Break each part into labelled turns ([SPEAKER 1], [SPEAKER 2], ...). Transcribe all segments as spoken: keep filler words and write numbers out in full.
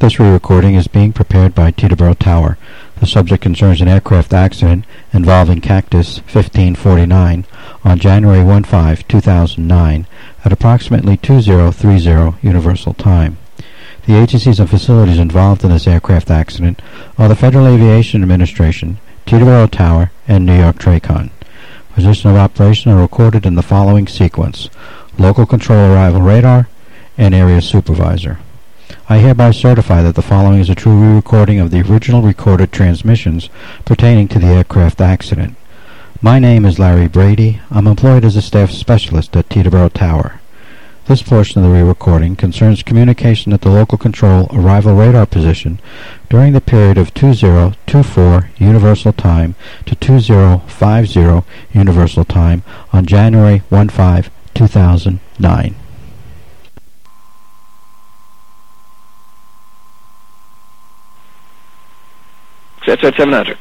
[SPEAKER 1] This re-recording is being prepared by Teterboro Tower. The subject concerns an aircraft accident involving Cactus fifteen forty-nine on January fifth, two thousand nine at approximately two thousand thirty Universal Time. The agencies and facilities involved in this aircraft accident are the Federal Aviation Administration, Teterboro Tower, and New York TRACON. Position of operation are recorded in the following sequence: local control arrival radar and area supervisor. I hereby certify that the following is a true re-recording of the original recorded transmissions pertaining to the aircraft accident. My name is Larry Brady. I'm employed as a staff specialist at Teterboro Tower. This portion of the re-recording concerns communication at the local control arrival radar position during the period of two thousand twenty-four Universal Time to two thousand fifty Universal Time on January fifth, two thousand nine.
[SPEAKER 2] Set set seven hundred.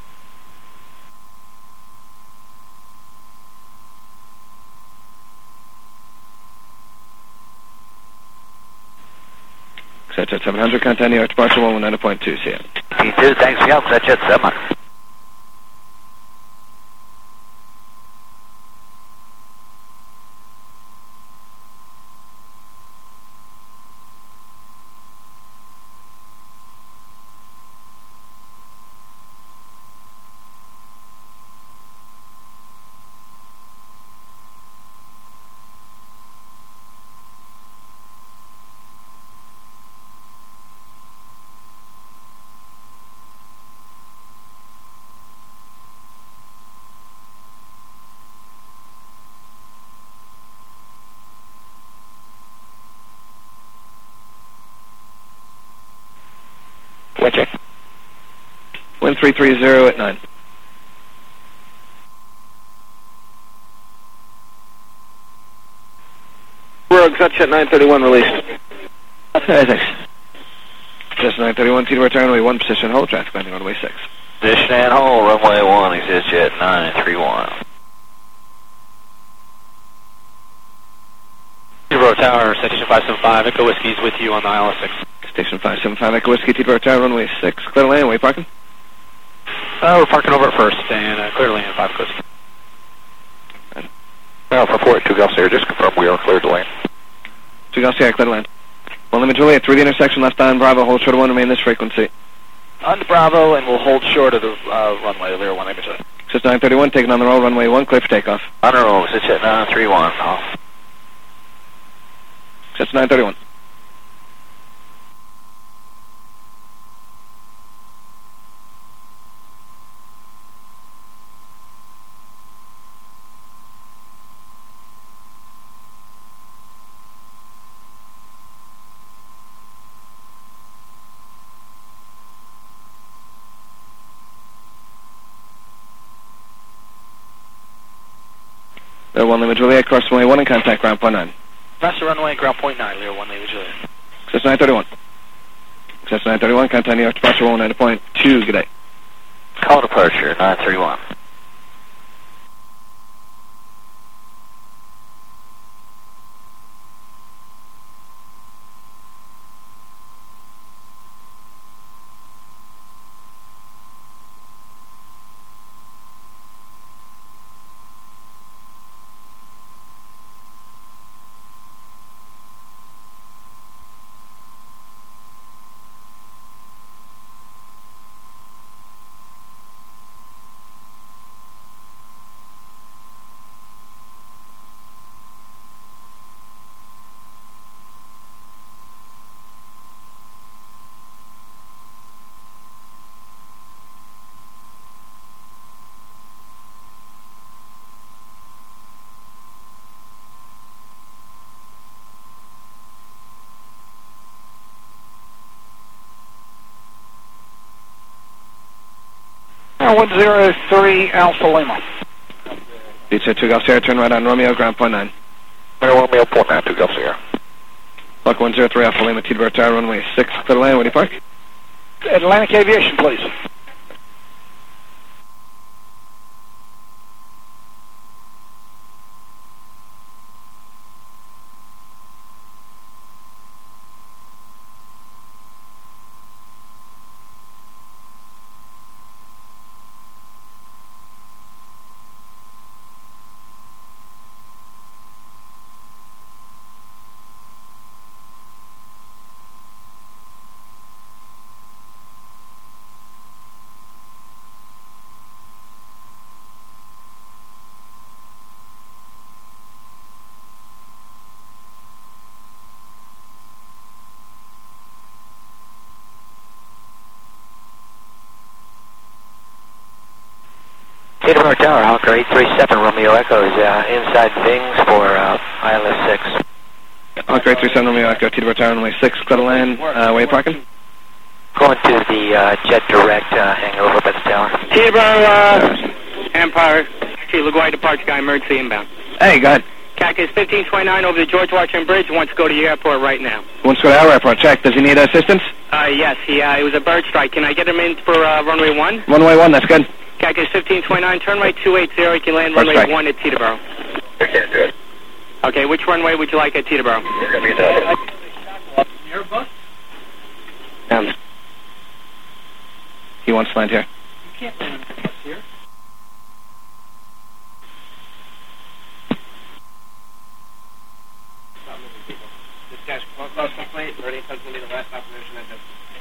[SPEAKER 2] Set set seven hundred, contact New York departure one one nine point two, C M.
[SPEAKER 3] P two, thanks for help, set set seven hundred.
[SPEAKER 2] Wind check. Wind three three zero at nine. Rogue, Sunset nine thirty-one released. Okay, thanks. Just nine thirty-one, Teterboro Tower, runway one, position hold, traffic landing runway six.
[SPEAKER 3] Position and hold, runway one, exit jet nine three one.
[SPEAKER 4] Teterboro Tower, Station five seven five, Echo Whiskey is with you on the I L S six.
[SPEAKER 2] Station five seven five, Echo Whiskey, Teterboro Tower, runway six. Clear to land, where you parking?
[SPEAKER 4] Uh, we're parking over at first, and uh, clear to land, five Whiskey.
[SPEAKER 3] Now for port two Gulf Sierra, just confirm we are clear to land.
[SPEAKER 2] two Gulf Sierra, clear to land. One Lima Juliet, through the intersection, left on Bravo, hold short of one, remain this frequency.
[SPEAKER 4] On to Bravo, and we'll hold short of the uh, runway, Lear one Lima Juliet.
[SPEAKER 2] Just nine thirty-one, taking on the roll, runway one, clear for takeoff.
[SPEAKER 3] On the roll, exit jet nine three one, off.
[SPEAKER 2] Just nine thirty-one. Lear one Lima Juliet, cross runway one and contact ground point nine.
[SPEAKER 4] Master runway, ground point nine, Lear one Lima Juliet.
[SPEAKER 2] Just nine thirty-one. Just nine thirty-one, contact New York departure one nine point two, good day.
[SPEAKER 3] Call departure nine three one.
[SPEAKER 5] one zero three Alpha Lima.
[SPEAKER 2] Pizza two Gulf Sierra, turn right on Romeo, ground point nine.
[SPEAKER 3] Romeo, point nine, two Gulf Sierra.
[SPEAKER 2] Buck one zero three Alpha Lima, Teterboro Tower, runway six, clear to land, where do you park?
[SPEAKER 5] Atlantic Aviation, please.
[SPEAKER 3] Teterboro Tower, Hawker eight three seven, Romeo Echo is uh, inside Vings for uh, I L S six.
[SPEAKER 2] Hawker eight three seven, Romeo Echo, Teterboro Tower, runway six, clear to land, uh, where you parking?
[SPEAKER 3] Going to the uh, Jet Direct uh, hangar over by the tower.
[SPEAKER 6] Teterboro, uh, Empire, T. LaGuardia departure guy, emergency inbound.
[SPEAKER 2] Hey, go ahead.
[SPEAKER 6] Cactus fifteen twenty-nine over the George Washington Bridge, wants to go to your airport right now.
[SPEAKER 2] Wants to go to our airport, check. Does he need assistance?
[SPEAKER 6] Uh, yes, he, uh, it was a bird strike. Can I get him in for uh, runway one?
[SPEAKER 2] Runway one, that's good.
[SPEAKER 6] Cactus fifteen twenty-nine, turn right two eighty, you can land
[SPEAKER 2] Bird
[SPEAKER 6] runway
[SPEAKER 2] strike.
[SPEAKER 6] one at Teterboro.
[SPEAKER 3] I can't do it.
[SPEAKER 6] Okay, which runway would you like at Teterboro?
[SPEAKER 3] We're going to be done.
[SPEAKER 6] Airbus?
[SPEAKER 2] Um, he wants to land here.
[SPEAKER 6] You can't land here. This guy's close complaint, ready to be the last operation I did.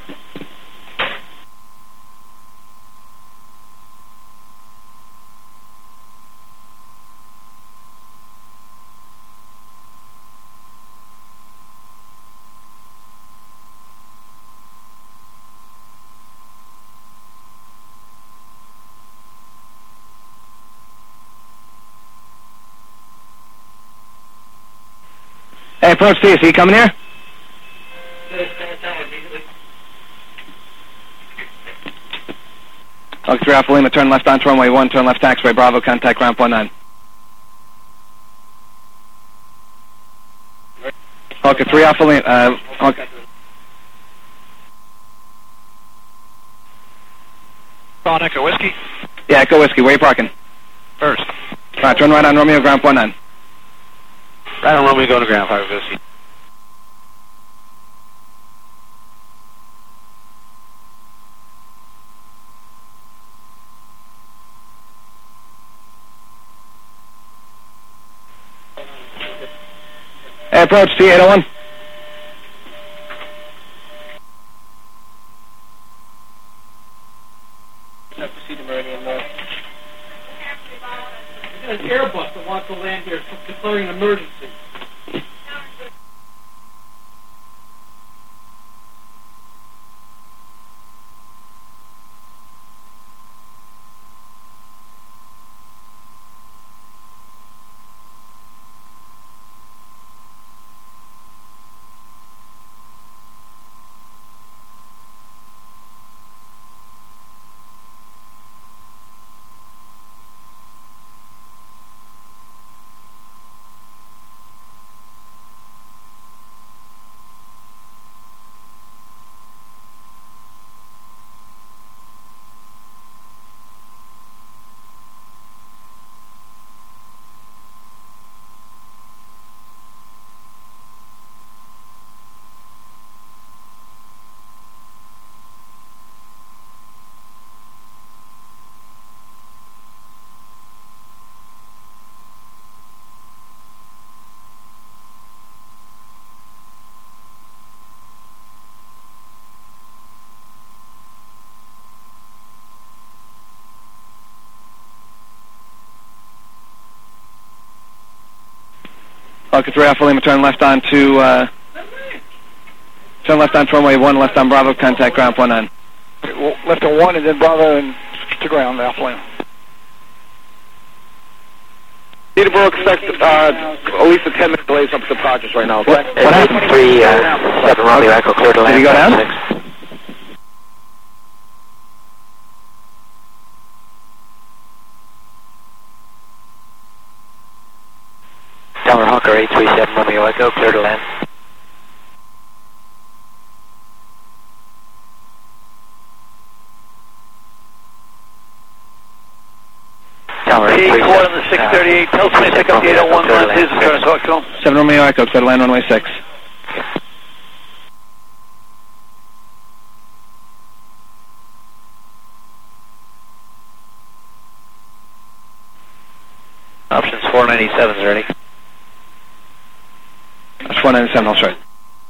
[SPEAKER 2] Hey, approach T, is he coming here? Hawker three Alpha Lima, turn left onto runway one, turn left taxiway, Bravo, contact ramp one nine. Hawker three Alpha Lima, uh, Hawker.
[SPEAKER 4] Ron Echo Whiskey.
[SPEAKER 2] Yeah, Echo Whiskey, where you parking?
[SPEAKER 4] First.
[SPEAKER 2] Alright, turn right on Romeo, ramp one nine.
[SPEAKER 4] Right on Romeo, go to ground, Hawker Whiskey.
[SPEAKER 2] Hey, approach T eight oh one.
[SPEAKER 6] There's an Airbus that wants to land here, declaring an emergency.
[SPEAKER 2] Hawker three Alpha Lima, turn left on to, uh, turn left on to runway one, left on Bravo, contact ground one nine.
[SPEAKER 5] Well, left on one and then Bravo and to ground, Alpha Lima.
[SPEAKER 2] Teterboro expects uh, at least a ten minute delay from departures right now.
[SPEAKER 3] What, what happened? three uh, seven Romeo Echo, clear to land.
[SPEAKER 2] Did he go down?
[SPEAKER 3] Six. Tower Hawker eight three seven Romeo Echo, clear to land. Tower eight three seven.
[SPEAKER 6] on the six thirty-eight, tell Smith pick up the eight oh one, one, his turn, talk to him.
[SPEAKER 2] seven Romeo Echo, clear to land runway six.
[SPEAKER 3] Options four ninety-seven is ready.
[SPEAKER 2] That's four ninety-seven, I'll start.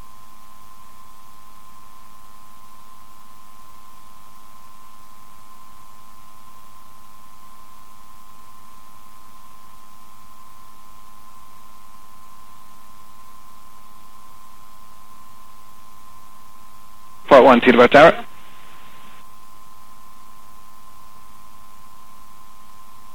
[SPEAKER 2] Port one, Teterboro Tower.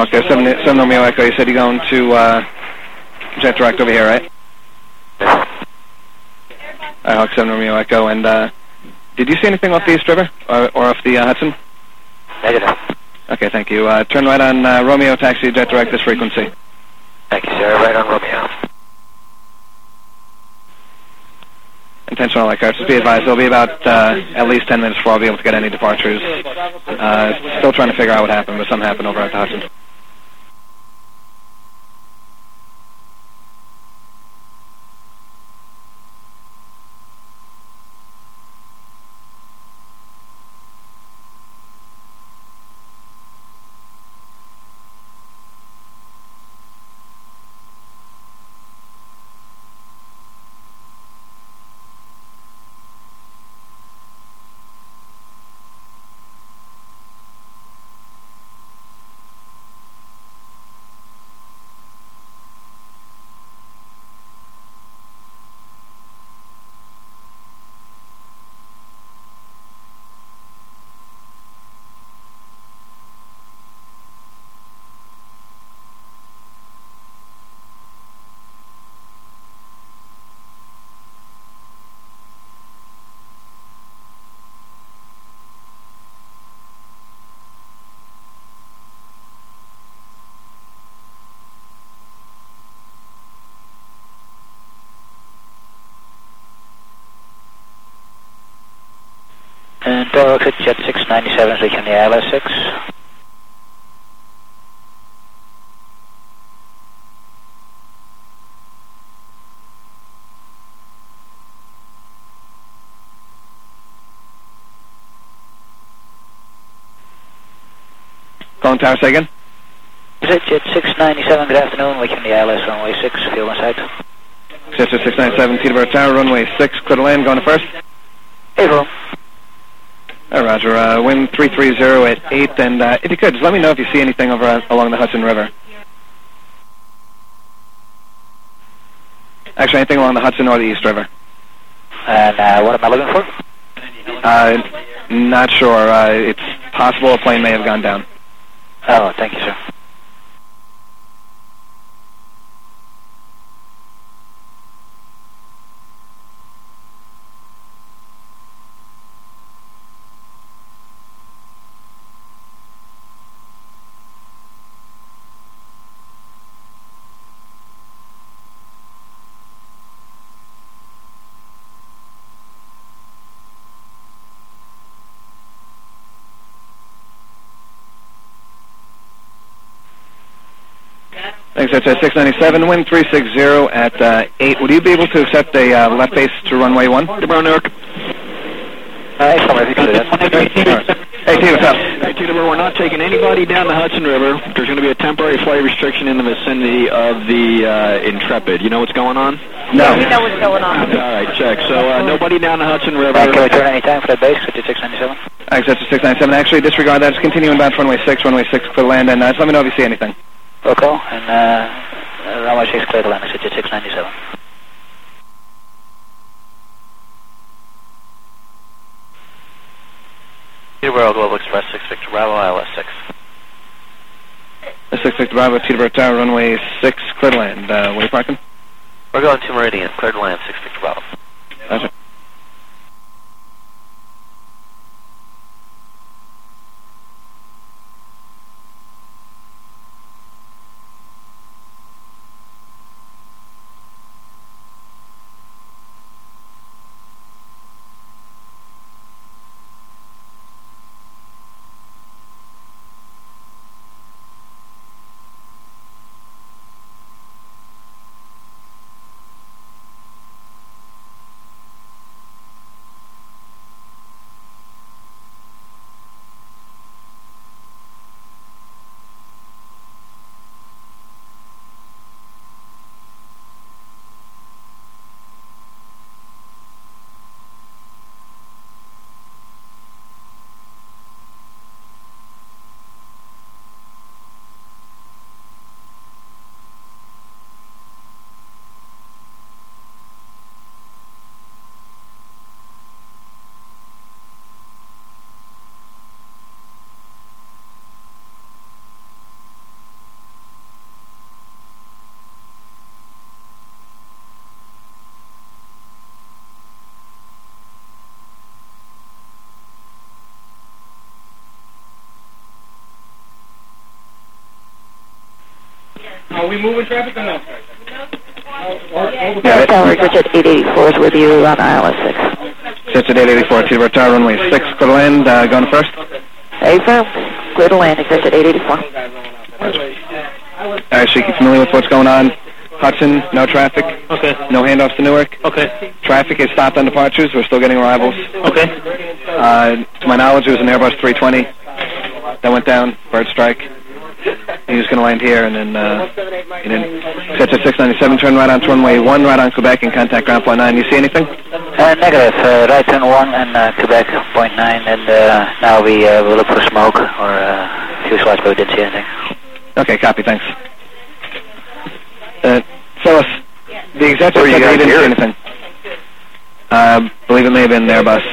[SPEAKER 2] Hawk there, seven, seven Romeo Echo. You said you're going to uh, jet direct over here, right?
[SPEAKER 3] Yes.
[SPEAKER 2] Alright, Hawk seven Romeo Echo. And uh, did you see anything off the East River or, or off the uh, Hudson?
[SPEAKER 3] Negative.
[SPEAKER 2] Okay, thank you. Uh, turn right on uh, Romeo, taxi jet direct this frequency.
[SPEAKER 3] Thank you, sir. Right on Romeo.
[SPEAKER 2] Intentional like ours. Just be advised, there'll be about uh, at least ten minutes before I'll be able to get any departures. Uh, still trying to figure out what happened, but something happened over at the Hudson.
[SPEAKER 3] And Doro Jet six ninety-seven is reaching the I L S six.
[SPEAKER 2] Calling tower, say again?
[SPEAKER 3] Jet six ninety-seven, good afternoon, reaching the I L S runway six, field in sight.
[SPEAKER 2] Jet six ninety-seven, Teterboro Tower, runway six, clear to land, going to first.
[SPEAKER 3] Hey, bro.
[SPEAKER 2] All right, Roger. Uh, wind three three zero at eight, and uh, if you could, just let me know if you see anything over uh, along the Hudson River. Actually, anything along the Hudson or the East River.
[SPEAKER 3] And uh, what am I looking for?
[SPEAKER 2] Uh, not sure. Uh, it's possible a plane may have gone down.
[SPEAKER 3] Oh, thank you, sir.
[SPEAKER 2] Thanks, that's six ninety-seven, wind three six zero at uh, eight. Would you be able to accept a uh, left base to runway one?
[SPEAKER 4] Teterboro, Newark.
[SPEAKER 3] Uh, excellent, if you can do that.
[SPEAKER 2] Hey, T, what's up?
[SPEAKER 4] Hey, Teterboro, we're not taking anybody down the Hudson River. There's going to be a temporary flight restriction in the vicinity of the uh, Intrepid. You know what's going on?
[SPEAKER 2] No.
[SPEAKER 7] We know what's going on.
[SPEAKER 4] All right, check. So uh, nobody down the Hudson River.
[SPEAKER 3] Uh, can we turn any time for that base, Jet six ninety-seven?
[SPEAKER 2] Thanks, that's six ninety-seven. Actually, disregard that. Just continue inbound for runway six, runway six, clear to land, and uh, just let me know if you see anything.
[SPEAKER 3] Okay, and uh, runway six clear to land, Jet six ninety-seven.
[SPEAKER 8] Teterboro Global Express six Victor Bravo, I L S six.
[SPEAKER 2] six Victor Bravo, Teterboro Tower, runway six, clear to land. Uh, where are you parking?
[SPEAKER 8] We're going to Meridian, clear to land, six Victor Bravo.
[SPEAKER 2] Gotcha.
[SPEAKER 6] Are we moving traffic or no?
[SPEAKER 2] Yeah,
[SPEAKER 7] Tower, Richard eight eighty-four is with you on I L S six.
[SPEAKER 2] Jets at eight eighty-four, Teterboro Tower, runway six, clear to land, uh, going first.
[SPEAKER 7] Affirm. Clear to land, exit at eight eighty-four.
[SPEAKER 2] Alright, so you familiar with what's going on? Hudson, no traffic.
[SPEAKER 6] Okay.
[SPEAKER 2] No handoffs to Newark.
[SPEAKER 6] Okay.
[SPEAKER 2] Traffic is stopped on departures. We're still getting arrivals.
[SPEAKER 6] Okay.
[SPEAKER 2] Uh, to my knowledge, it was an Airbus three twenty that went down, bird strike. He was going to land here, and then, uh, and then Jets at six ninety-seven, turn right on to runway one, right on Quebec, and contact ground point nine. You see anything?
[SPEAKER 3] Uh, negative. Uh, right turn one and uh, Quebec point nine, and uh, now we uh, will look for smoke or uh, fuselage, but we didn't see anything.
[SPEAKER 2] Okay, copy. Thanks. Uh, Phyllis, the executive
[SPEAKER 4] Where you
[SPEAKER 2] said they
[SPEAKER 4] guys
[SPEAKER 2] didn't see
[SPEAKER 4] here?
[SPEAKER 2] anything. Uh, believe it may have been an Airbus.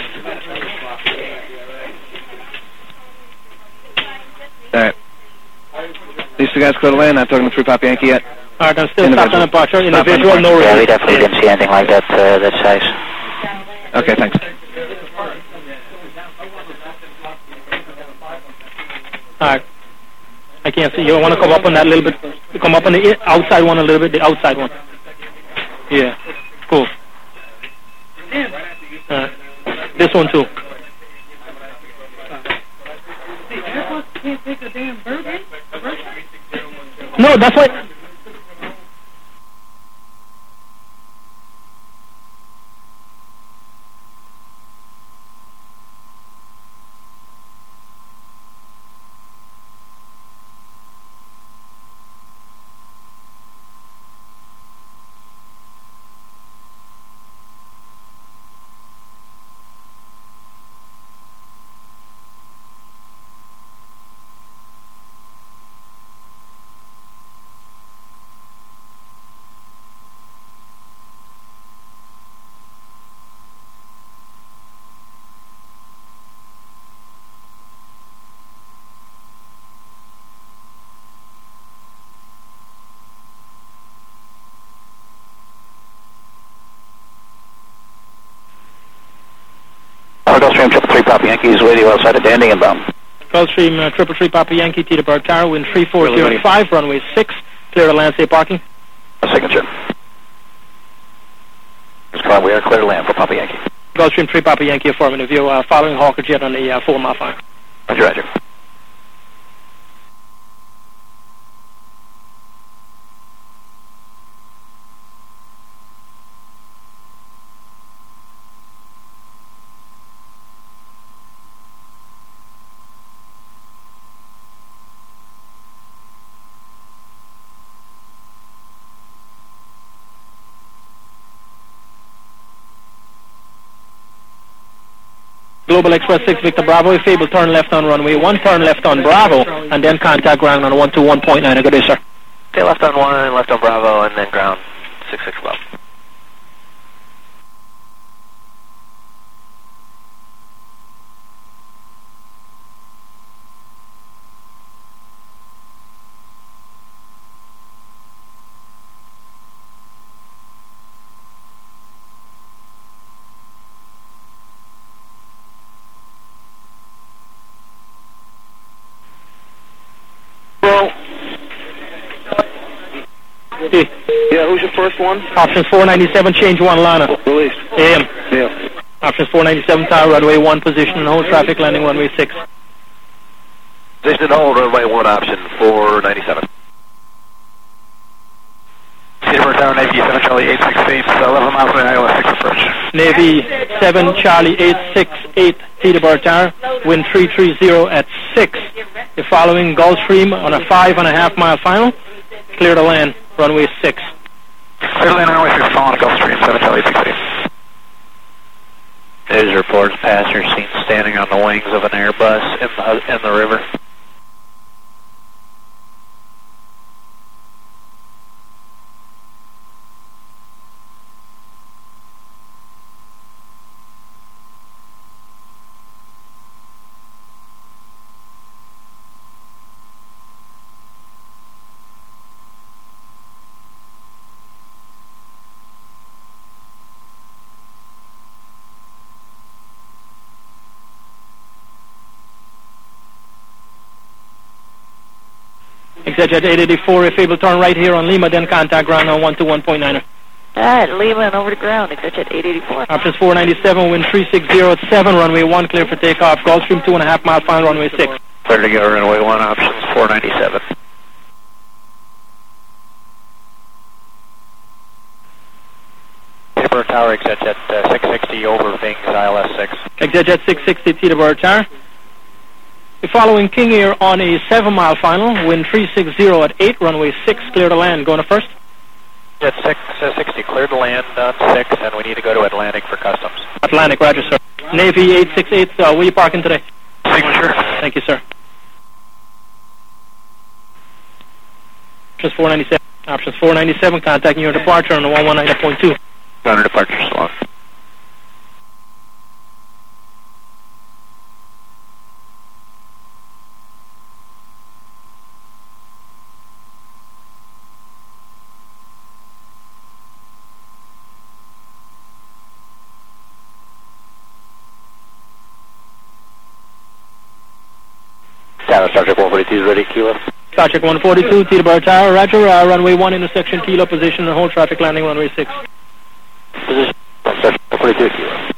[SPEAKER 2] All right. These two guys clear to land. Not talking to three Papa Yankee yet.
[SPEAKER 6] All right, I'm still stopped
[SPEAKER 2] Individual.
[SPEAKER 6] on departure.
[SPEAKER 2] Stop on
[SPEAKER 6] Individual, no
[SPEAKER 2] departure.
[SPEAKER 3] Yeah, we
[SPEAKER 6] reason.
[SPEAKER 3] definitely didn't see anything like that, uh, that size.
[SPEAKER 2] Okay, thanks.
[SPEAKER 6] All right. I can't see. You want to come up on that a little bit? You come up on the i- outside one a little bit, the outside one. Yeah. Cool. All right. This one too. No, that's what.
[SPEAKER 3] Gulfstream triple three Papa Yankees with you outside of Dandy and bound.
[SPEAKER 6] Gulfstream uh, triple three Papa Yankee, Teterboro Tower, wind three four zero five, runway six, clear to land, safe parking.
[SPEAKER 3] Signature. It's clear, we are clear to land for Papa Yankee.
[SPEAKER 6] Gulfstream three Papa Yankee, affirmative. You uh, following Hawker Jet on the uh, four mile fire.
[SPEAKER 3] Roger, roger.
[SPEAKER 6] Global Express six Victor Bravo, if able, turn left on runway one, turn left on Bravo, and then contact ground on one two one point nine. Good day, sir.
[SPEAKER 8] Stay left on one, left on Bravo, and then ground six six twelve.
[SPEAKER 6] Hey.
[SPEAKER 5] Yeah, who's your first one?
[SPEAKER 6] Options four ninety-seven, change one, Lana.
[SPEAKER 5] Release.
[SPEAKER 6] A M.
[SPEAKER 5] Yeah.
[SPEAKER 6] Options four ninety-seven, tower, runway one, position and hold traffic, landing runway six.
[SPEAKER 8] Position and hold, runway one, option four ninety-seven. Teterboro Tower, Navy seven Charlie eight six eight, eleven miles away, I L S six approach.
[SPEAKER 6] Navy seven Charlie eight six eight, Teterboro Tower, wind three three zero at six. You're following Gulfstream on a five and a half mile final, clear to land, runway six.
[SPEAKER 8] Clear to land, runway six, following Gulfstream, seven Charlie six eight. News reports passengers seen standing on the wings of an Airbus in the, in the river.
[SPEAKER 6] ExeJet eight eighty-four, if able, turn right here on Lima, then contact ground on one two one point nine.
[SPEAKER 7] All right, Lima and over to ground, ExeJet eight eighty-four.
[SPEAKER 6] Options four ninety-seven, wind three six zero at seven, runway one, clear for takeoff. Gulfstream two and a half mile final, runway six.
[SPEAKER 8] Clear to go runway one, options four ninety-seven. Teterboro Tower, ExeJet uh, six sixty over Vings, I L S six.
[SPEAKER 6] ExeJet six sixty, Teterboro Tower. We're following King Air on a seven mile final, wind three six zero at eight, runway six, clear to land. Going to first.
[SPEAKER 8] Jet six sixty, clear to land on six, and we need to go to Atlantic for customs.
[SPEAKER 6] Atlantic, roger, sir. Navy eight six eight, uh, where are you parking today?
[SPEAKER 8] Signature.
[SPEAKER 6] Thank you, sir. Options four ninety-seven. Options four ninety-seven, contacting your departure on the one one nine point two.
[SPEAKER 8] Gunner departure slot. Tower, Star Trek one forty-two is ready, Kilo.
[SPEAKER 6] Star Trek one forty-two, Teterboro Tower, roger, uh, runway one, intersection, Kilo, position, and hold traffic landing, runway six.
[SPEAKER 8] Position, Star Trek one forty-two, Kilo.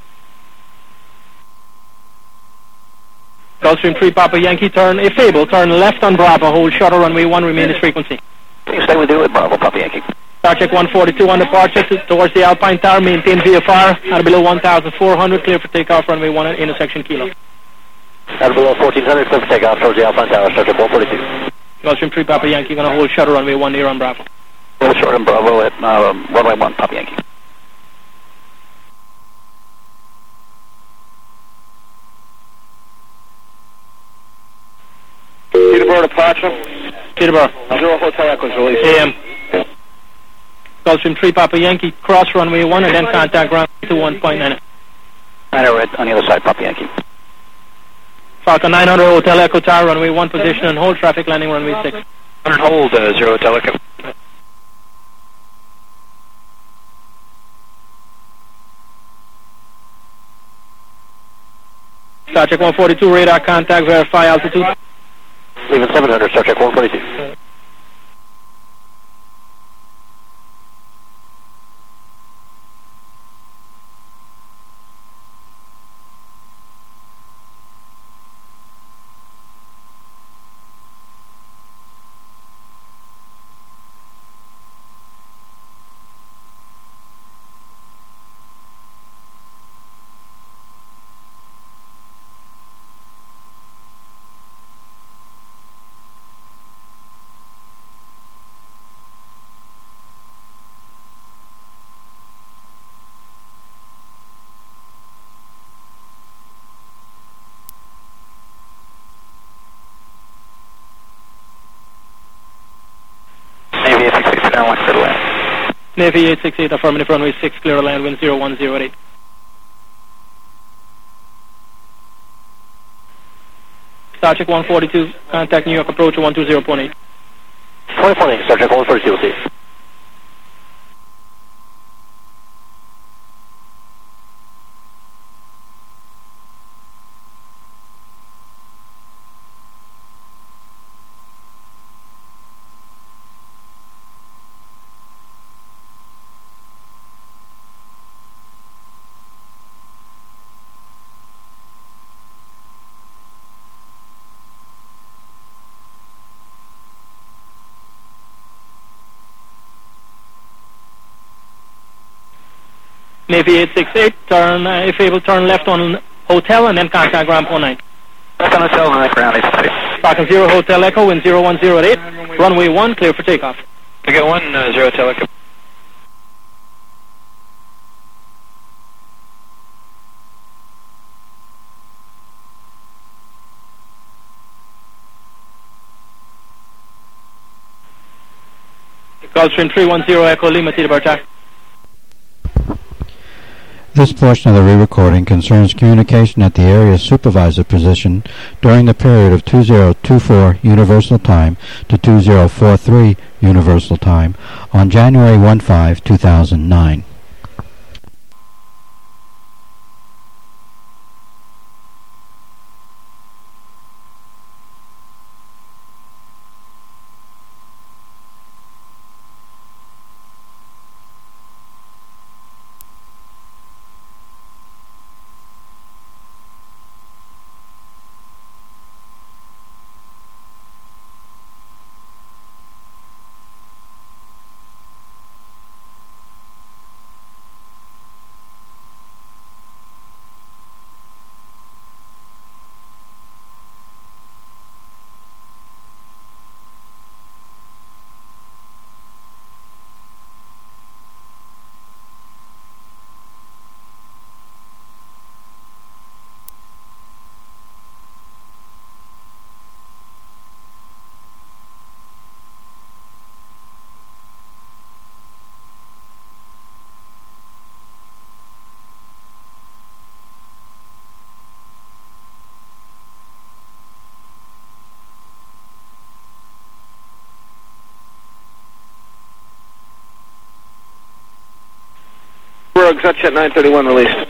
[SPEAKER 6] Gulfstream three, Papa Yankee, turn, if able, turn left on Bravo, hold shuttle, runway one, remain as frequency.
[SPEAKER 8] Can you stay with you at Bravo, Papa Yankee?
[SPEAKER 6] Star Trek one forty-two on departure to, towards the Alpine Tower, maintain V F R, at below one thousand four hundred, clear for takeoff, runway one, intersection, Kilo.
[SPEAKER 8] At below fourteen hundred, clear for takeoff towards the Alpine Tower, Star Trek one forty-two.
[SPEAKER 6] Gulfstream three, Papa Yankee, going to hold shuttle, runway one, near on Bravo.
[SPEAKER 8] Hold short on Bravo at uh, runway one, Papa Yankee.
[SPEAKER 5] Teterboro departure.
[SPEAKER 6] Teterboro.
[SPEAKER 5] Zero Hotel Echoes release.
[SPEAKER 6] A M. Gulfstream three, Papa Yankee, cross runway one, and then contact ground two one point nine.
[SPEAKER 8] I know, red on the other side, Papa Yankee.
[SPEAKER 6] Falcon nine hundred, Hotel Echo Tower, runway one, position, and hold traffic landing, runway six.
[SPEAKER 8] one hundred hold, uh, zero Hotel Echo.
[SPEAKER 6] Star Trek one forty-two, radar contact, verify altitude.
[SPEAKER 8] Leaving seven hundred, Star Trek one forty-two. Navy eight six eight, down one, clear to land.
[SPEAKER 6] Navy eight six eight, affirmative, runway six, clear to land, wind zero one zero eight. Star Trek one forty-two, contact New York approach one two zero point eight.
[SPEAKER 8] twenty point eight, Star Trek one forty-two, we'll see.
[SPEAKER 6] Navy eight six eight, turn, uh, if able, turn left on Hotel, and then contact ground point nine.
[SPEAKER 8] Left on Hotel, and then ground eight six eight.
[SPEAKER 6] Falcon zero, Hotel Echo, wind zero one zero eight, runway one, clear for takeoff.
[SPEAKER 8] We got one, uh, zero Hotel Echo.
[SPEAKER 6] Gulfstream three one zero, Echo Lima, Teterboro Tower.
[SPEAKER 1] This portion of the re-recording concerns communication at the area supervisor position during the period of two zero two four Universal Time to two zero four three Universal Time on January fifteen, two thousand nine.
[SPEAKER 2] zero, Exetjet nine thirty-one released.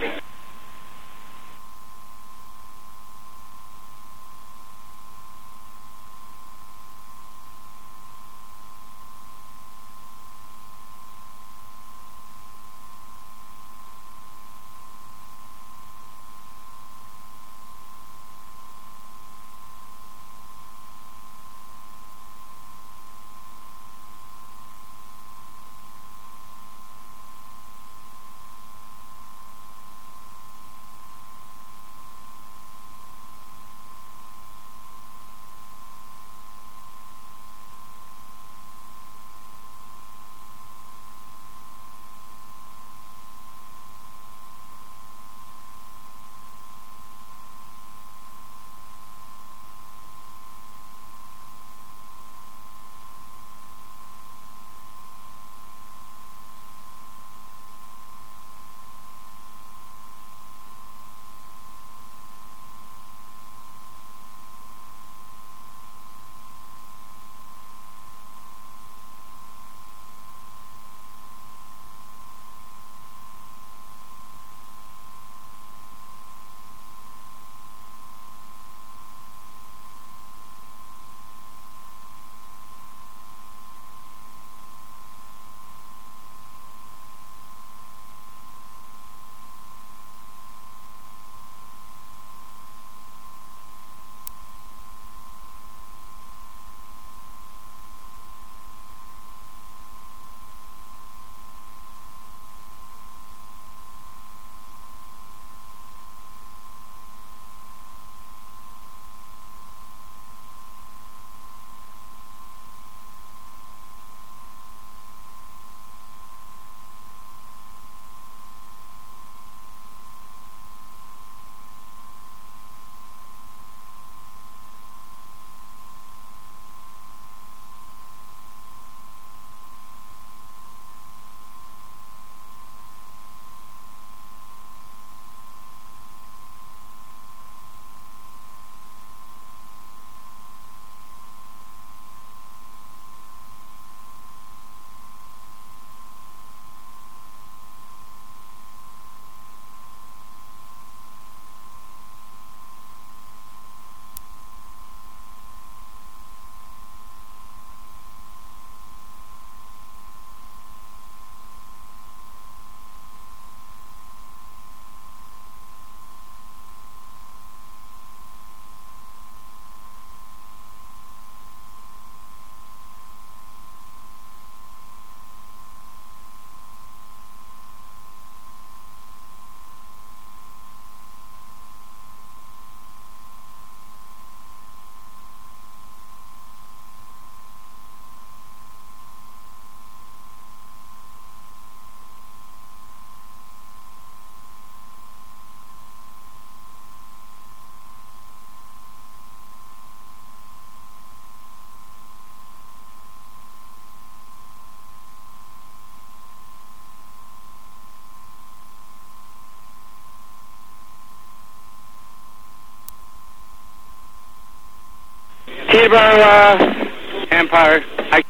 [SPEAKER 9] Teterboro, uh, Empire. I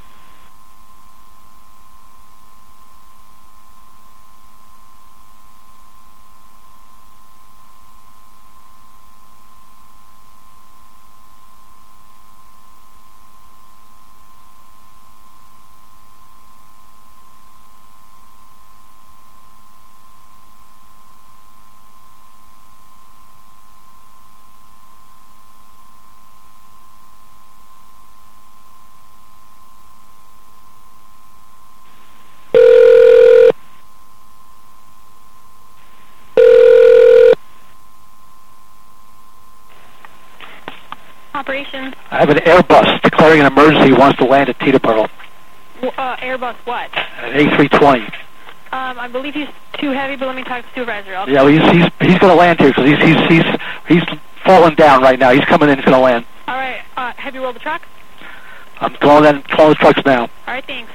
[SPEAKER 7] Operation.
[SPEAKER 10] I have an Airbus declaring an emergency. He wants to land at Teterboro.
[SPEAKER 7] Uh, Airbus what?
[SPEAKER 10] An A three twenty.
[SPEAKER 7] Um, I believe he's too heavy, but let me talk to the supervisor. I'll
[SPEAKER 10] Yeah, well, he's he's he's going to land here because he's he's he's he's falling down right now. He's coming in. He's going to land.
[SPEAKER 7] All right. Uh, have you rolled the truck?
[SPEAKER 10] I'm calling in, calling the trucks now.
[SPEAKER 7] All right. Thanks.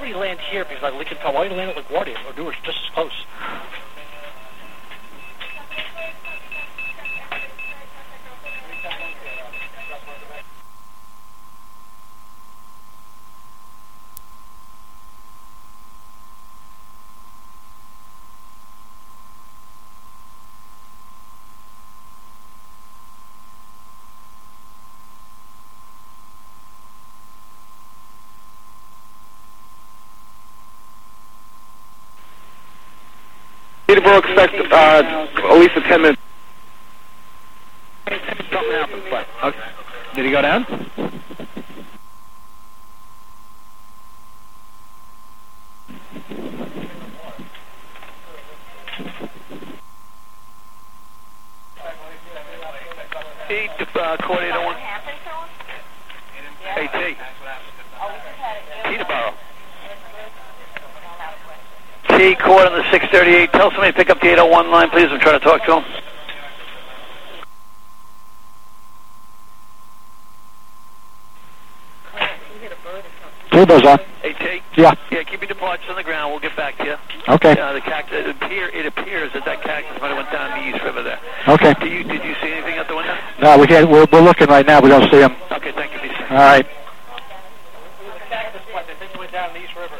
[SPEAKER 11] would he land here? Because like Lincoln Tower, why would he land at LaGuardia or do it just as close?
[SPEAKER 2] Peterborough expect uh, at least a ten minute.
[SPEAKER 11] Something happened, but
[SPEAKER 2] Okay. Did he go down?
[SPEAKER 10] Eight, uh, Court eight oh one. Hey, T. Peterborough. T, Court on the six thirty-eight. Tell somebody to pick up the eight oh one line, please. I'm trying to talk to him.
[SPEAKER 5] Turbo's on.
[SPEAKER 10] Hey, T.
[SPEAKER 5] Yeah.
[SPEAKER 10] Yeah, keep your departures on the ground. We'll get back to you.
[SPEAKER 5] Okay.
[SPEAKER 10] Uh, the cactus, it, appear, it appears that that cactus might have went down the East River there.
[SPEAKER 5] Okay.
[SPEAKER 10] Do you, did you see anything out the window?
[SPEAKER 5] No, we can't. We're, we're looking right now. We don't see him.
[SPEAKER 10] Okay, thank you, B C.
[SPEAKER 5] All right.
[SPEAKER 11] they think he went down the East River.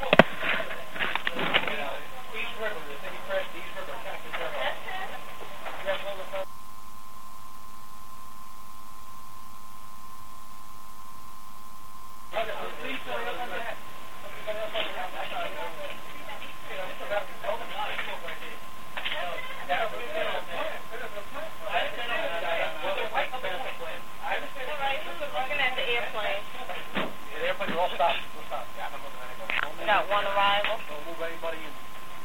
[SPEAKER 7] Got one arrival.
[SPEAKER 11] Don't move anybody in.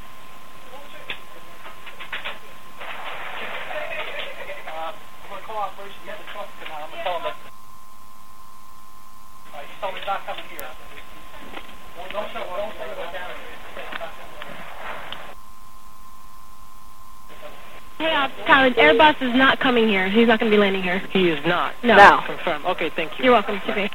[SPEAKER 11] Uh, I'm going to call operation. You have the truck come out. I'm going to tell him that. Uh, you tell me he's not coming here. Don't, don't, show, don't say he went down here.
[SPEAKER 12] Hey, uh, Tyler, Airbus is not coming here. He's not going to be landing here.
[SPEAKER 6] He is not.
[SPEAKER 12] No.
[SPEAKER 7] No.
[SPEAKER 6] Confirm. Okay, thank you.
[SPEAKER 12] You're welcome. Okay.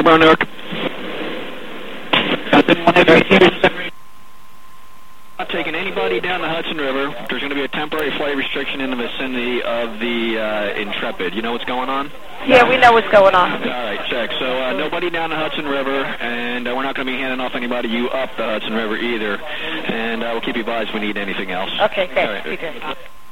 [SPEAKER 4] Teterboro, Newark. Not taking anybody down the Hudson River. There's going to be a temporary flight restriction in the vicinity of the uh, Intrepid. You know what's going on?
[SPEAKER 7] Yeah, we know what's going on.
[SPEAKER 4] All right, check. So uh, nobody down the Hudson River, and uh, we're not going to be handing off anybody you up the Hudson River either. And uh, we'll keep you advised if we need anything else.
[SPEAKER 7] Okay, great.
[SPEAKER 4] All right.
[SPEAKER 7] Be good.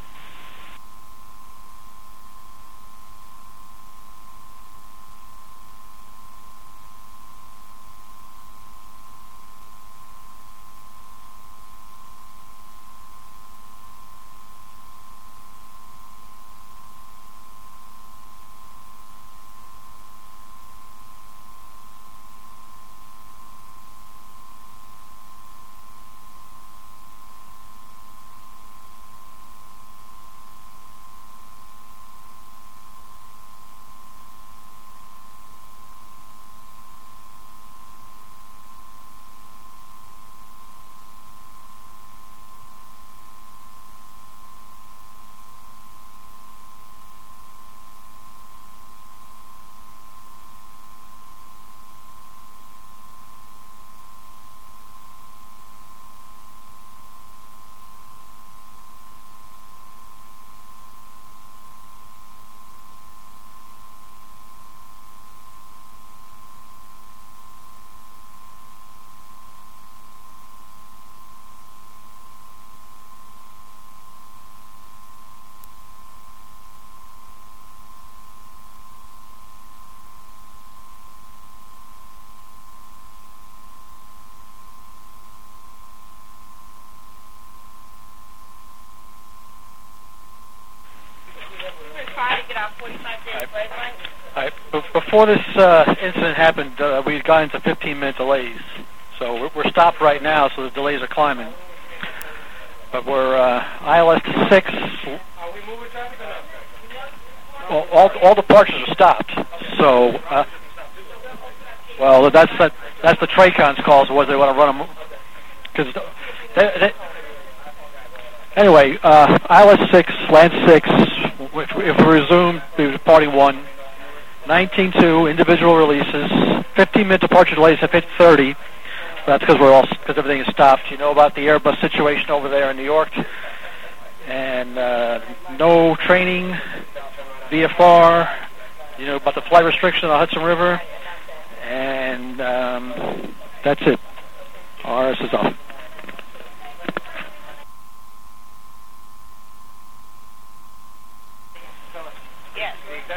[SPEAKER 10] All right. Before this uh, incident happened, uh, we got into fifteen minute delays. So we're, we're stopped right now, so the delays are climbing. But we're uh, I L S six. Well, all, all departures are stopped. So, uh, well, that's that, that's the TRACON's call, so whether they want to run them. Because they, they, anyway, uh, I L S six, land six. If, if we resume, we're departing one. nineteen two individual releases. fifteen minute departure delays have hit thirty. That's because we're all because everything is stopped. You know about the Airbus situation over there in New York, and uh, no training, V F R. You know about the flight restriction on the Hudson River, and um, that's it. R S is off.
[SPEAKER 7] Yes.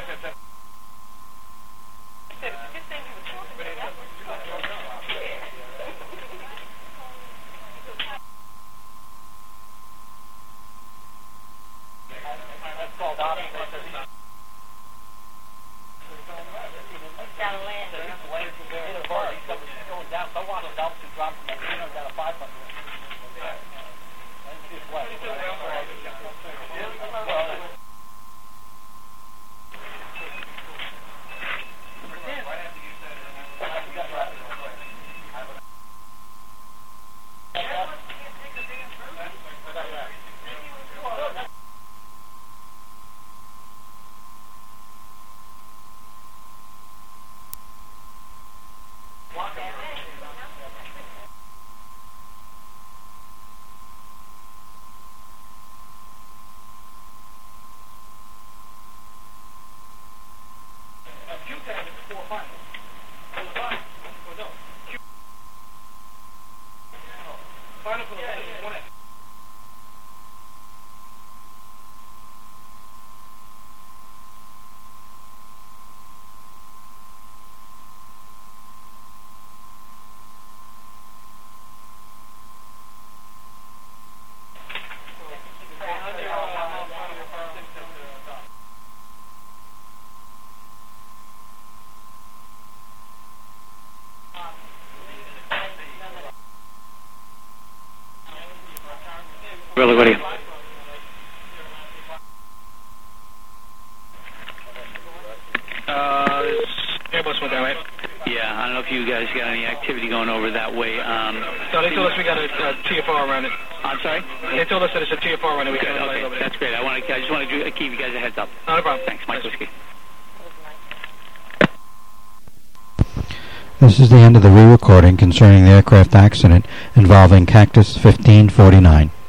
[SPEAKER 8] Really, what do you?
[SPEAKER 4] Uh, Airbus went that way.
[SPEAKER 8] Yeah, I don't know if you guys got any activity going over that way. Um,
[SPEAKER 4] no, they told us we got a, a T F R around it.
[SPEAKER 8] I'm sorry?
[SPEAKER 4] They told us that it's a T F R around it. We
[SPEAKER 8] Good,
[SPEAKER 4] can't
[SPEAKER 8] okay,
[SPEAKER 4] over
[SPEAKER 8] that's great. I want to. I just want to give you guys a heads up.
[SPEAKER 4] Not a problem.
[SPEAKER 8] Thanks, Mike Whiskey.
[SPEAKER 1] This is the end of the re-recording concerning the aircraft accident involving Cactus fifteen forty-nine.